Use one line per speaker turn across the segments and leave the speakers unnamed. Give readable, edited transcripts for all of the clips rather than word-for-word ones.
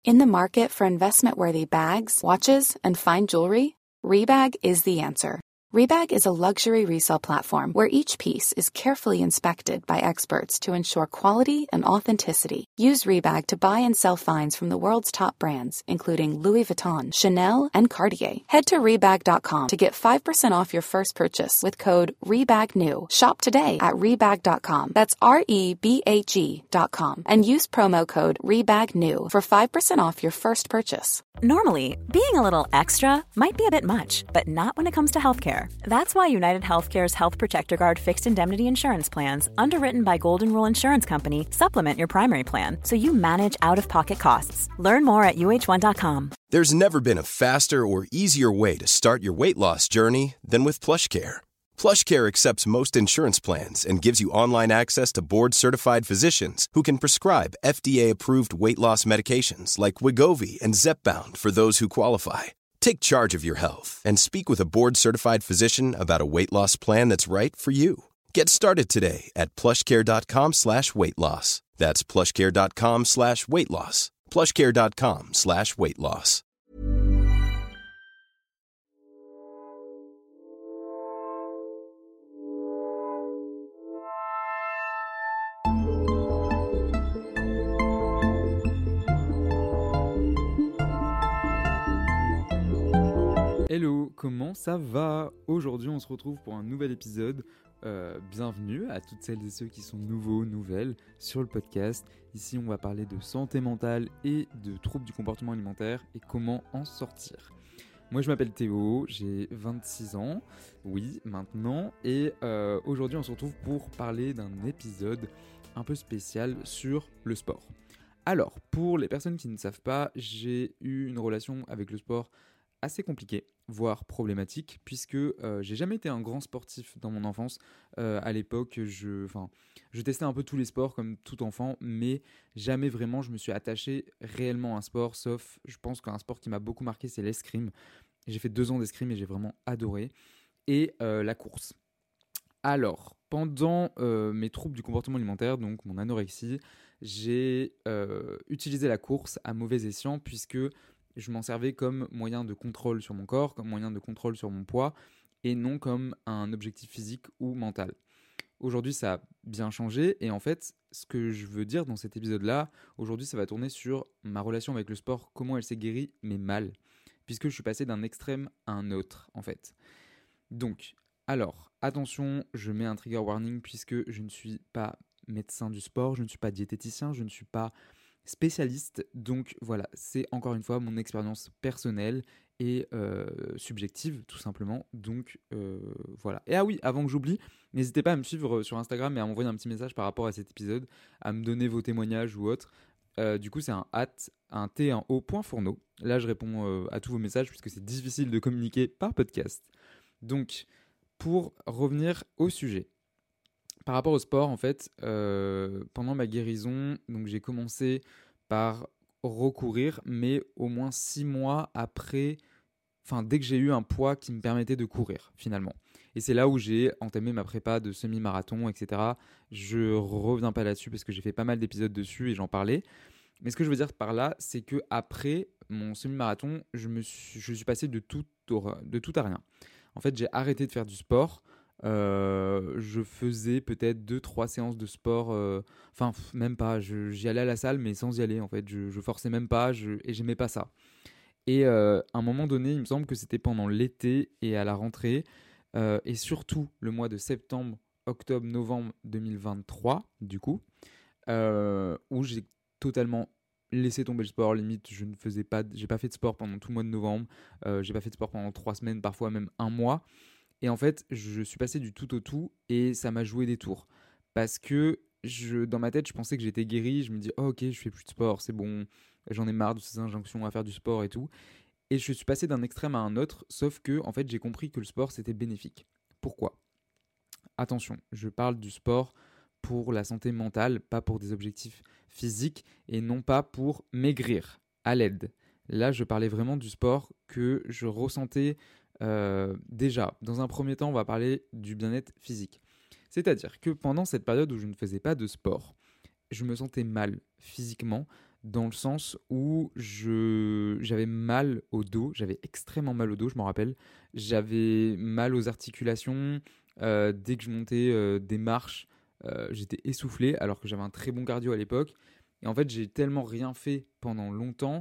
In the market for investment-worthy bags, watches, and fine jewelry, Rebag is the answer. Rebag is a luxury resale platform where each piece is carefully inspected by experts to ensure quality and authenticity. Use Rebag to buy and sell finds from the world's top brands, including Louis Vuitton, Chanel, and Cartier. Head to Rebag.com to get 5% off your first purchase with code REBAGNEW. Shop today at Rebag.com. That's REBAG.com. And use promo code REBAGNEW for 5% off your first purchase.
Normally, being a little extra might be a bit much, but not when it comes to healthcare. That's why United Healthcare's Health Protector Guard fixed indemnity insurance plans, underwritten by Golden Rule Insurance Company, supplement your primary plan so you manage out-of-pocket costs. Learn more at UH1.com.
There's never been a faster or easier way to start your weight loss journey than with PlushCare. PlushCare accepts most insurance plans and gives you online access to board-certified physicians who can prescribe FDA-approved weight loss medications like Wegovy and Zepbound for those who qualify. Take charge of your health and speak with a board-certified physician about a weight loss plan that's right for you. Get started today at plushcare.com/weight loss. That's plushcare.com/weight loss. plushcare.com/weight loss.
Hello, comment ça va ? Aujourd'hui, on se retrouve pour un nouvel épisode. Bienvenue à toutes celles et ceux qui sont nouveaux, nouvelles sur le podcast. Ici, on va parler de santé mentale et de troubles du comportement alimentaire et comment en sortir. Moi, je m'appelle Théo, j'ai 26 ans, oui, maintenant. Et aujourd'hui, on se retrouve pour parler d'un épisode un peu spécial sur le sport. Alors, pour les personnes qui ne savent pas, j'ai eu une relation avec le sport assez compliqué, voire problématique, puisque j'ai jamais été un grand sportif dans mon enfance. À l'époque, je testais un peu tous les sports comme tout enfant, mais jamais vraiment je me suis attaché réellement à un sport, sauf je pense qu'un sport qui m'a beaucoup marqué, c'est l'escrime. J'ai fait 2 ans d'escrime et j'ai vraiment adoré. Et la course. Alors, pendant mes troubles du comportement alimentaire, donc mon anorexie, j'ai utilisé la course à mauvais escient, puisque je m'en servais comme moyen de contrôle sur mon corps, comme moyen de contrôle sur mon poids, et non comme un objectif physique ou mental. Aujourd'hui, ça a bien changé, et en fait, ce que je veux dire dans cet épisode-là, aujourd'hui, ça va tourner sur ma relation avec le sport, comment elle s'est guérie, mais mal, puisque je suis passé d'un extrême à un autre, en fait. Donc, alors, attention, je mets un trigger warning, puisque je ne suis pas médecin du sport, je ne suis pas diététicien, je ne suis pas spécialiste, donc voilà, c'est encore une fois mon expérience personnelle et subjective tout simplement, donc voilà. Et ah oui, avant que j'oublie, n'hésitez pas à me suivre sur Instagram et à m'envoyer un petit message par rapport à cet épisode, à me donner vos témoignages ou autres. Du coup c'est un @t1o.fourneau. Là je réponds à tous vos messages puisque c'est difficile de communiquer par podcast. Donc pour revenir au sujet, par rapport au sport, en fait, pendant ma guérison, donc j'ai commencé par recourir, mais au moins 6 mois après, dès que j'ai eu un poids qui me permettait de courir, finalement. Et c'est là où j'ai entamé ma prépa de semi-marathon, etc. Je reviens pas là-dessus parce que j'ai fait pas mal d'épisodes dessus et j'en parlais. Mais ce que je veux dire par là, c'est qu'après mon semi-marathon, je suis passé de tout à rien. En fait, j'ai arrêté de faire du sport. Je faisais peut-être 2-3 séances de sport, même pas, j'y allais à la salle mais sans y aller en fait, je forçais même pas et j'aimais pas ça. Et à un moment donné, il me semble que c'était pendant l'été et à la rentrée, et surtout le mois de septembre, octobre, novembre 2023 du coup, où j'ai totalement laissé tomber le sport. Limite j'ai pas fait de sport pendant tout le mois de novembre, j'ai pas fait de sport pendant 3 semaines, parfois même un mois. Et en fait, je suis passé du tout au tout et ça m'a joué des tours. Parce que dans ma tête, je pensais que j'étais guéri. Je me dis, oh, ok, je fais plus de sport, c'est bon, j'en ai marre de ces injonctions à faire du sport et tout. Et je suis passé d'un extrême à un autre, sauf que en fait, j'ai compris que le sport, c'était bénéfique. Pourquoi ? Attention, je parle du sport pour la santé mentale, pas pour des objectifs physiques et non pas pour maigrir à l'aide. Là, je parlais vraiment du sport que je ressentais. Déjà, dans un premier temps, on va parler du bien-être physique. C'est-à-dire que pendant cette période où je ne faisais pas de sport, je me sentais mal physiquement dans le sens où j'avais mal au dos, j'avais extrêmement mal au dos, je m'en rappelle. J'avais mal aux articulations, dès que je montais des marches, j'étais essoufflé alors que j'avais un très bon cardio à l'époque. Et en fait, j'ai tellement rien fait pendant longtemps,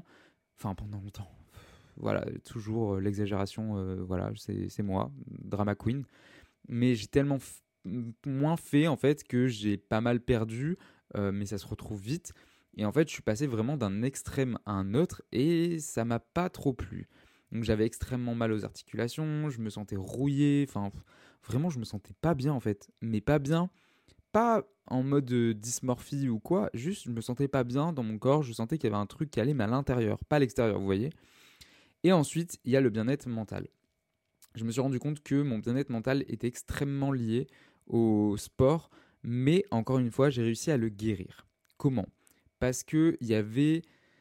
voilà, toujours l'exagération, voilà, c'est moi, drama queen. Mais j'ai tellement moins fait en fait que j'ai pas mal perdu, mais ça se retrouve vite. Et en fait, je suis passé vraiment d'un extrême à un autre et ça m'a pas trop plu. Donc j'avais extrêmement mal aux articulations, je me sentais rouillé, vraiment je me sentais pas bien en fait. Mais pas bien, pas en mode dysmorphie ou quoi, juste je me sentais pas bien dans mon corps, je sentais qu'il y avait un truc qui allait mais à l'intérieur, pas à l'extérieur, vous voyez. Et ensuite, il y a le bien-être mental. Je me suis rendu compte que mon bien-être mental était extrêmement lié au sport, mais encore une fois, j'ai réussi à le guérir. Comment ? Parce qu'il y avait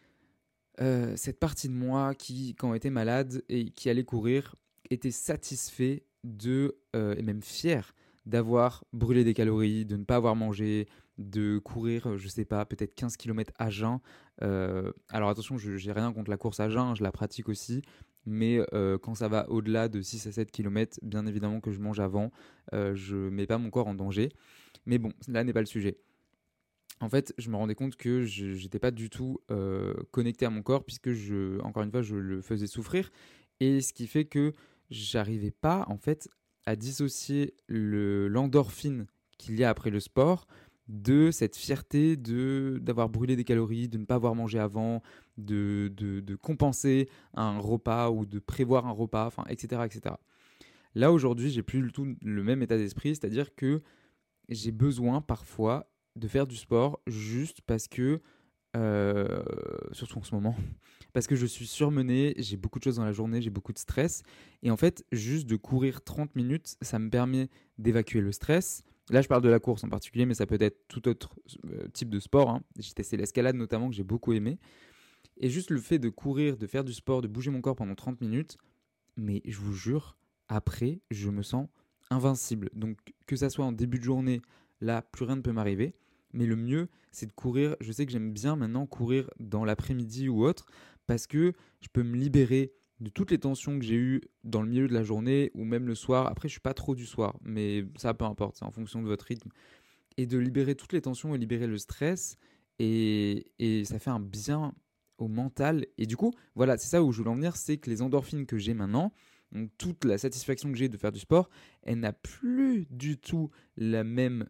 cette partie de moi qui, quand j'étais malade et qui allait courir, était satisfait et même fier d'avoir brûlé des calories, de ne pas avoir mangé, de courir, je sais pas, peut-être 15 km à jeun. Alors attention, je n'ai rien contre la course à jeun, je la pratique aussi, mais quand ça va au-delà de 6 à 7 km, bien évidemment que je mange avant, je ne mets pas mon corps en danger. Mais bon, là n'est pas le sujet. En fait, je me rendais compte que je n'étais pas du tout connecté à mon corps puisque, encore une fois, je le faisais souffrir. Et ce qui fait que j'arrivais pas, en fait, à dissocier l'endorphine qu'il y a après le sport de cette fierté d'avoir brûlé des calories, de ne pas avoir mangé avant, de compenser un repas ou de prévoir un repas, etc., etc. Là, aujourd'hui, j'ai plus du tout le même état d'esprit, c'est-à-dire que j'ai besoin parfois de faire du sport juste parce que, surtout en ce moment, parce que je suis surmené, j'ai beaucoup de choses dans la journée, j'ai beaucoup de stress. Et en fait, juste de courir 30 minutes, ça me permet d'évacuer le stress. Là, je parle de la course en particulier, mais ça peut être tout autre type de sport, hein. J'ai testé l'escalade notamment, que j'ai beaucoup aimé. Et juste le fait de courir, de faire du sport, de bouger mon corps pendant 30 minutes, mais je vous jure, après, je me sens invincible. Donc, que ça soit en début de journée, là, plus rien ne peut m'arriver. Mais le mieux, c'est de courir. Je sais que j'aime bien maintenant courir dans l'après-midi ou autre parce que je peux me libérer de toutes les tensions que j'ai eues dans le milieu de la journée ou même le soir. Après, je ne suis pas trop du soir, mais ça, peu importe, c'est en fonction de votre rythme. Et de libérer toutes les tensions et libérer le stress. Et ça fait un bien au mental. Et du coup, voilà, c'est ça où je voulais en venir, c'est que les endorphines que j'ai maintenant, donc toute la satisfaction que j'ai de faire du sport, elle n'a plus du tout la même...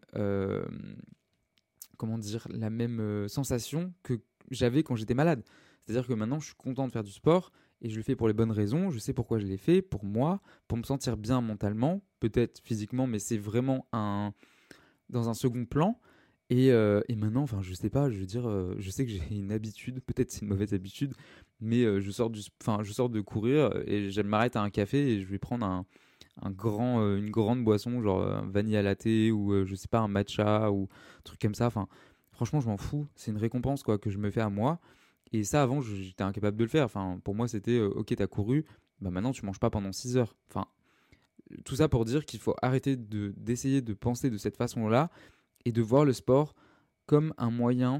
sensation que j'avais quand j'étais malade. C'est-à-dire que maintenant, je suis content de faire du sport et je le fais pour les bonnes raisons. Je sais pourquoi je l'ai fait, pour moi, pour me sentir bien mentalement, peut-être physiquement, mais c'est vraiment dans un second plan. Et maintenant, je sais pas, je veux dire, je sais que j'ai une habitude, peut-être c'est une mauvaise habitude, mais je sors de courir et je m'arrête à un café et je vais prendre une grande boisson, genre un vanilla latte ou je sais pas, un matcha ou un truc comme ça. Franchement, je m'en fous. C'est une récompense quoi, que je me fais à moi. Et ça, avant, j'étais incapable de le faire. Pour moi, c'était ok, t'as couru, bah maintenant tu manges pas pendant 6 heures. Tout ça pour dire qu'il faut arrêter d'essayer de penser de cette façon-là et de voir le sport comme un moyen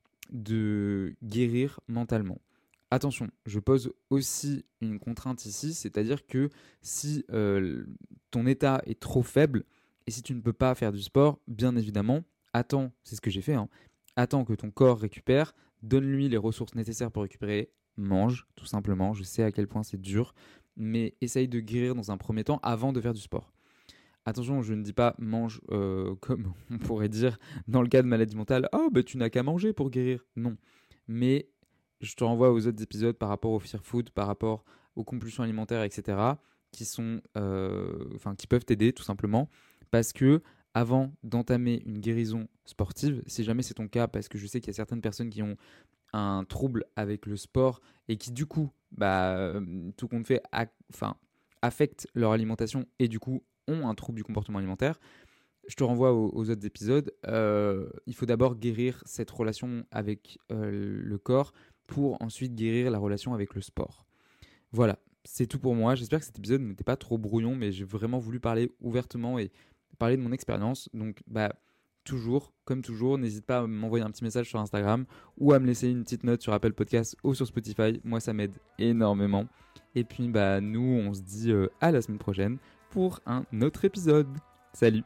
de guérir mentalement. Attention, je pose aussi une contrainte ici, c'est-à-dire que si ton état est trop faible et si tu ne peux pas faire du sport, bien évidemment, attends, c'est ce que j'ai fait, hein, attends que ton corps récupère, donne-lui les ressources nécessaires pour récupérer, mange tout simplement, je sais à quel point c'est dur, mais essaye de guérir dans un premier temps avant de faire du sport. Attention, je ne dis pas mange comme on pourrait dire dans le cas de maladie mentale, oh tu n'as qu'à manger pour guérir, non, mais je te renvoie aux autres épisodes par rapport au fear food, par rapport aux compulsions alimentaires, etc., qui peuvent t'aider tout simplement, parce que avant d'entamer une guérison sportive, si jamais c'est ton cas, parce que je sais qu'il y a certaines personnes qui ont un trouble avec le sport et qui du coup, tout compte fait, affectent leur alimentation et du coup ont un trouble du comportement alimentaire, je te renvoie aux autres épisodes. Il faut d'abord guérir cette relation avec le corps pour ensuite guérir la relation avec le sport. Voilà, c'est tout pour moi. J'espère que cet épisode n'était pas trop brouillon, mais j'ai vraiment voulu parler ouvertement et parler de mon expérience. Donc, comme toujours, n'hésite pas à m'envoyer un petit message sur Instagram ou à me laisser une petite note sur Apple Podcast ou sur Spotify. Moi, ça m'aide énormément. Et puis, nous, on se dit à la semaine prochaine pour un autre épisode. Salut!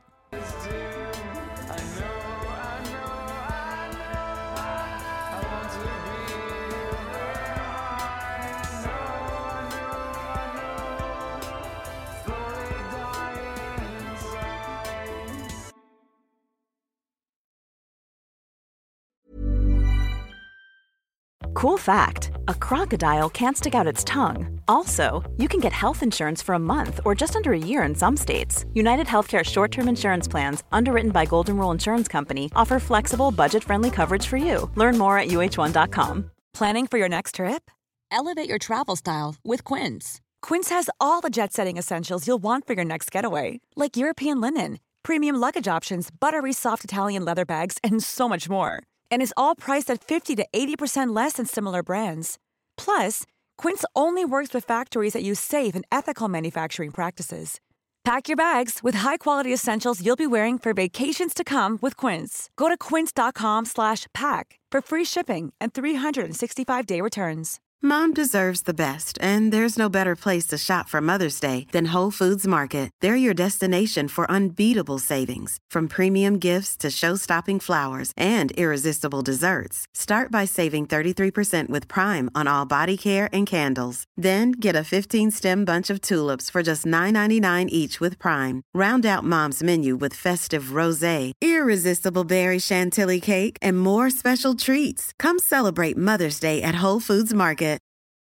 Cool fact, a crocodile can't stick out its tongue. Also, you can get health insurance for a month or just under a year in some states. United Healthcare short-term insurance plans, underwritten by Golden Rule Insurance Company, offer flexible, budget-friendly coverage for you. Learn more at uh1.com.
Planning for your next trip?
Elevate your travel style with Quince.
Quince has all the jet-setting essentials you'll want for your next getaway, like European linen, premium luggage options, buttery soft Italian leather bags, and so much more. And is all priced at 50 to 80% less than similar brands. Plus, Quince only works with factories that use safe and ethical manufacturing practices. Pack your bags with high-quality essentials you'll be wearing for vacations to come with Quince. Go to quince.com/pack for free shipping and 365-day returns.
Mom deserves the best, and there's no better place to shop for Mother's Day than Whole Foods Market. They're your destination for unbeatable savings, from premium gifts to show-stopping flowers and irresistible desserts. Start by saving 33% with Prime on all body care and candles. Then get a 15-stem bunch of tulips for just $9.99 each with Prime. Round out Mom's menu with festive rosé, irresistible berry chantilly cake, and more special treats. Come celebrate Mother's Day at Whole Foods Market.